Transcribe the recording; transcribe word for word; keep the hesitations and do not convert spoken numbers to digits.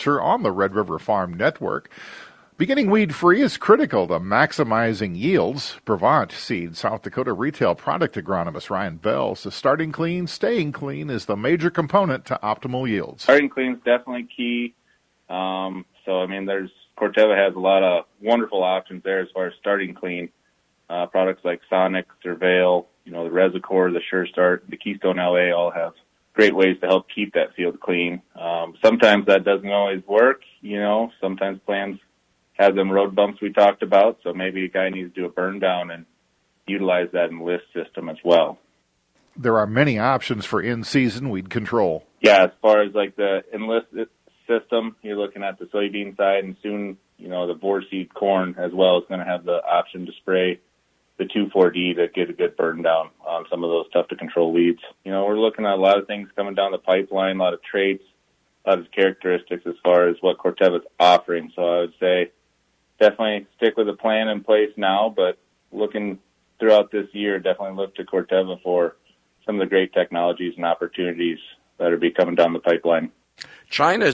agriculture on the Red River Farm Network. Beginning weed-free is critical to maximizing yields. Brevant Seed South Dakota retail product agronomist Ryan Bell says starting clean, staying clean is the major component to optimal yields. Starting clean is definitely key. Um, so, I mean, there's Corteva has a lot of wonderful options there as far as starting clean. Uh, products like Sonic, Surveil, you know, the Resicor, the Sure Start, the Keystone L A all have great ways to help keep that field clean. Um, sometimes that doesn't always work, you know. Sometimes plants have them road bumps we talked about, so maybe a guy needs to do a burn down and utilize that Enlist system as well. There are many options for in-season weed control. Yeah, as far as like the Enlist system, you're looking at the soybean side, and soon, you know, the Vorseed corn as well is going to have the option to spray the two four D to get a good burn down on some of those tough to control weeds. You know, we're looking at a lot of things coming down the pipeline, a lot of traits, a lot of characteristics as far as what Corteva's offering. So I would say definitely stick with the plan in place now, but looking throughout this year, definitely look to Corteva for some of the great technologies and opportunities that are be coming down the pipeline. China